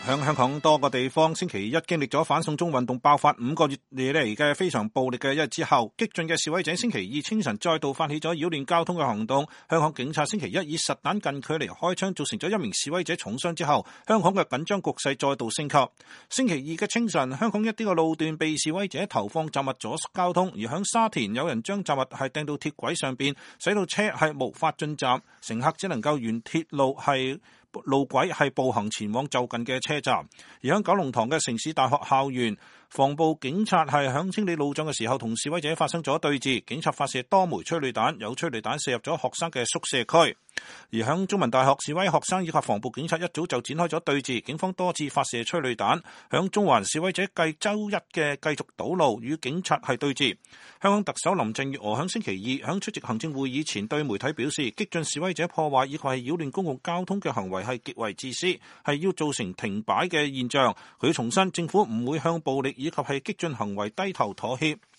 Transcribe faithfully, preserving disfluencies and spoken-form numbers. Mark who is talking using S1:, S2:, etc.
S1: 響香港多個地方星期一經歷咗反送中運動爆發五個月以嚟嘅非常暴力嘅一日之後，激進嘅示威者星期二清晨再度發起咗擾亂交通嘅行動。香港警察星期一以實彈近距離開槍，造成咗一名示威者重傷之後，香港嘅緊張局勢再度升級。星期二嘅清晨，香港一啲嘅路段被示威者投放雜物阻塞交通，而響沙田有人將雜物係掟到鐵軌上邊，使到車係無法進站，乘客只能夠沿鐵路係路軌係步行前往就近嘅車站。而喺九龍塘嘅城市大學校園，防暴警察係響清理路障嘅時候，同示威者發生咗對峙，警察發射多枚催淚彈，有催淚彈射入咗學生嘅宿舍區。而響中文大學，示威學生以及防暴警察一早就展開咗對峙，警方多次發射催淚彈。響中環，示威者繼周一嘅繼續堵路，與警察係對峙。香港特首林鄭月娥響星期二響出席行政會議前對媒體表示，激進示威者破壞以及係擾亂公共交通嘅行為係極為自私，係要造成停擺嘅現象。佢重申政府唔會向暴力以及係激進行為低頭妥協。